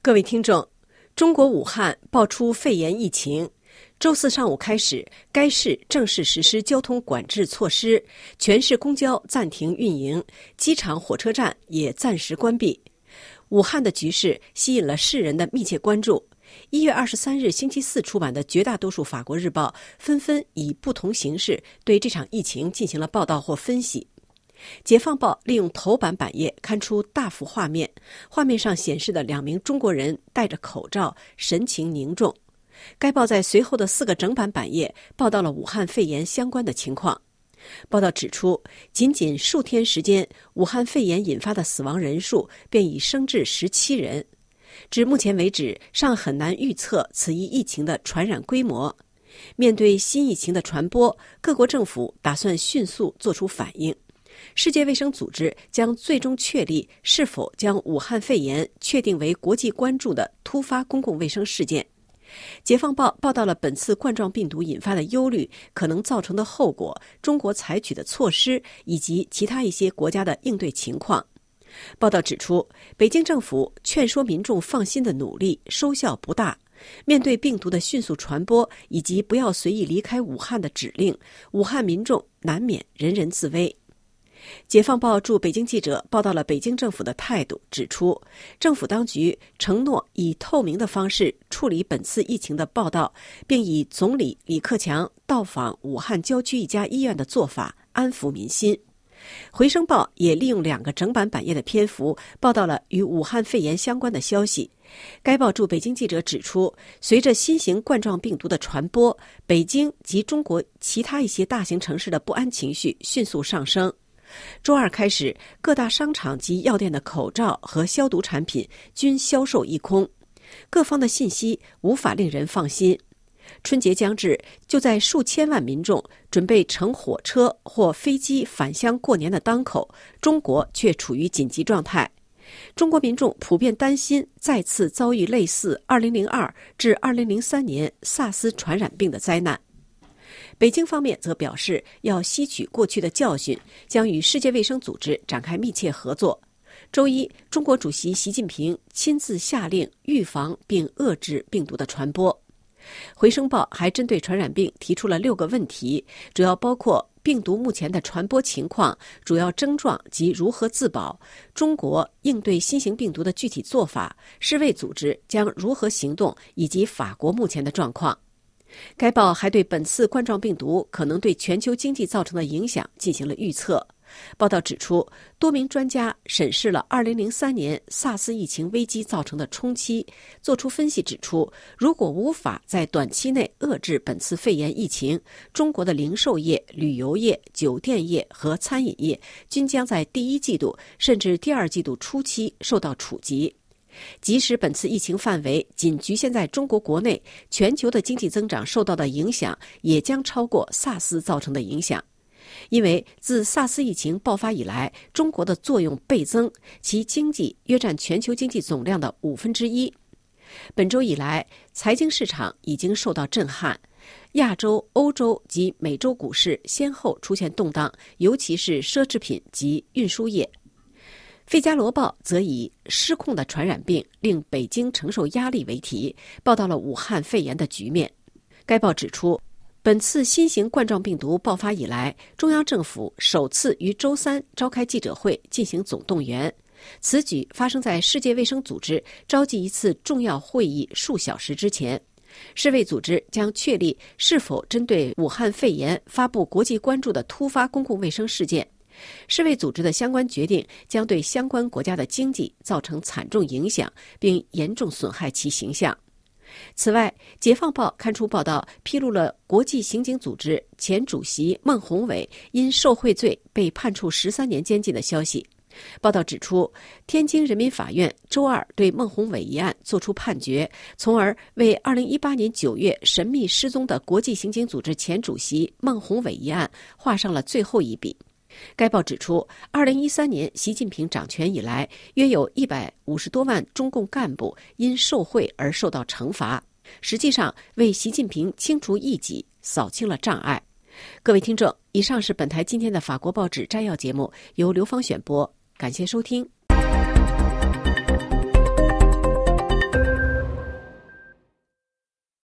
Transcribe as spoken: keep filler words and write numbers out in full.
各位听众，中国武汉爆出肺炎疫情，周四上午开始，该市正式实施交通管制措施，全市公交暂停运营，机场、火车站也暂时关闭。武汉的局势吸引了世人的密切关注。一月二十三日星期四出版的绝大多数法国日报纷纷以不同形式对这场疫情进行了报道或分析。解放报利用头版版页刊出大幅画面，画面上显示的两名中国人戴着口罩，神情凝重。该报在随后的四个整版版页报道了武汉肺炎相关的情况。报道指出，仅仅数天时间，武汉肺炎引发的死亡人数便已升至十七人。至目前为止，尚很难预测此一疫情的传染规模。面对新疫情的传播，各国政府打算迅速做出反应。世界卫生组织将最终确立是否将武汉肺炎确定为国际关注的突发公共卫生事件。解放报报道了本次冠状病毒引发的忧虑可能造成的后果，中国采取的措施以及其他一些国家的应对情况。报道指出，北京政府劝说民众放心的努力收效不大。面对病毒的迅速传播以及不要随意离开武汉的指令，武汉民众难免人人自危。解放报驻北京记者报道了北京政府的态度，指出政府当局承诺以透明的方式处理本次疫情的报道，并以总理李克强到访武汉郊区一家医院的做法安抚民心。回声报也利用两个整版版页的篇幅报道了与武汉肺炎相关的消息。该报驻北京记者指出，随着新型冠状病毒的传播，北京及中国其他一些大型城市的不安情绪迅速上升。周二开始，各大商场及药店的口罩和消毒产品均销售一空，各方的信息无法令人放心。春节将至，就在数千万民众准备乘火车或飞机返乡过年的当口，中国却处于紧急状态。中国民众普遍担心再次遭遇类似二零零二至二零零三年萨斯传染病的灾难。北京方面则表示要吸取过去的教训，将与世界卫生组织展开密切合作。周一，中国主席习近平亲自下令预防并遏制病毒的传播。回声报还针对传染病提出了六个问题，主要包括病毒目前的传播情况、主要症状及如何自保、中国应对新型病毒的具体做法、世卫组织将如何行动以及法国目前的状况。该报还对本次冠状病毒可能对全球经济造成的影响进行了预测。报道指出，多名专家审视了二零零三年萨斯疫情危机造成的冲击，做出分析指出，如果无法在短期内遏制本次肺炎疫情，中国的零售业、旅游业、酒店业和餐饮业均将在第一季度甚至第二季度初期受到触及。即使本次疫情范围仅局限在中国国内，全球的经济增长受到的影响也将超过萨斯造成的影响。因为自萨斯疫情爆发以来，中国的作用倍增，其经济约占全球经济总量的五分之一。本周以来，财经市场已经受到震撼，亚洲、欧洲及美洲股市先后出现动荡，尤其是奢侈品及运输业。费加罗报则以失控的传染病令北京承受压力为题，报道了武汉肺炎的局面。该报指出，本次新型冠状病毒爆发以来，中央政府首次于周三召开记者会进行总动员。此举发生在世界卫生组织召集一次重要会议数小时之前。世卫组织将确立是否针对武汉肺炎发布国际关注的突发公共卫生事件。世卫组织的相关决定将对相关国家的经济造成惨重影响，并严重损害其形象。此外，解放报刊出报道，披露了国际刑警组织前主席孟宏伟因受贿罪被判处十三年监禁的消息。报道指出，天津人民法院周二对孟宏伟一案作出判决，从而为二零一八年九月神秘失踪的国际刑警组织前主席孟宏伟一案画上了最后一笔。该报指出，二零一三年习近平掌权以来，约有一百五十多万中共干部因受贿而受到惩罚，实际上为习近平清除异己扫清了障碍。各位听众，以上是本台今天的法国报纸摘要节目，由刘芳选播，感谢收听。